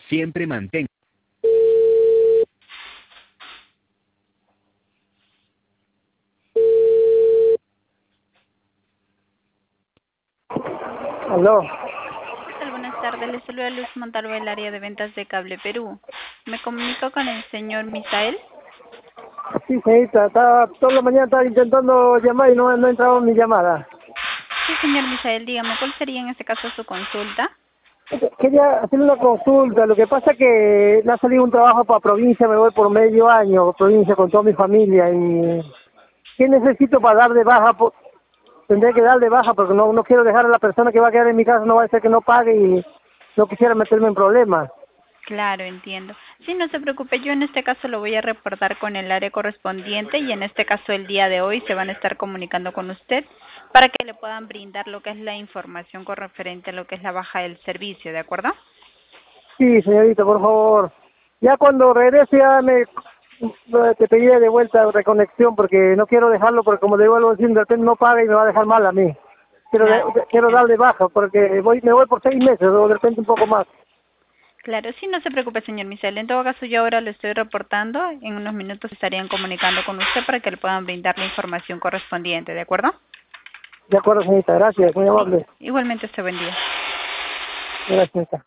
Siempre mantenga. Aló. ¿Qué tal? Buenas tardes. Les saluda Luz Montalvo del área de ventas de Cable Perú. Me comunico con el señor Misael. Sí, señorita, toda la mañana estaba intentando llamar y no ha entrado mi llamada. Sí, señor Misael, dígame, ¿cuál sería en este caso su consulta? Quería hacer una consulta. Lo que pasa es que me ha salido un trabajo para provincia, me voy por medio año, provincia con toda mi familia. ¿Y qué necesito para dar de baja? Tendré que dar de baja porque no quiero dejar a la persona que va a quedar en mi casa, no va a ser que no pague y no quisiera meterme en problemas. Claro, entiendo. Sí, no se preocupe, yo en este caso lo voy a reportar con el área correspondiente y en este caso el día de hoy se van a estar comunicando con usted para que le puedan brindar lo que es la información con referente a lo que es la baja del servicio, ¿de acuerdo? Sí, señorita, por favor. Ya cuando regrese ya te pediré de vuelta reconexión porque no quiero dejarlo porque como le vuelvo a decir, de repente no paga y me va a dejar mal a mí. Claro, Quiero entiendo. darle baja porque me voy por 6 meses o de repente un poco más. Claro, sí, no se preocupe, señor Misael. En todo caso, yo ahora lo estoy reportando. En unos minutos estarían comunicando con usted para que le puedan brindar la información correspondiente, ¿de acuerdo? De acuerdo, señorita, gracias, muy Sí, amable. igualmente usted buen día. Gracias, señorita.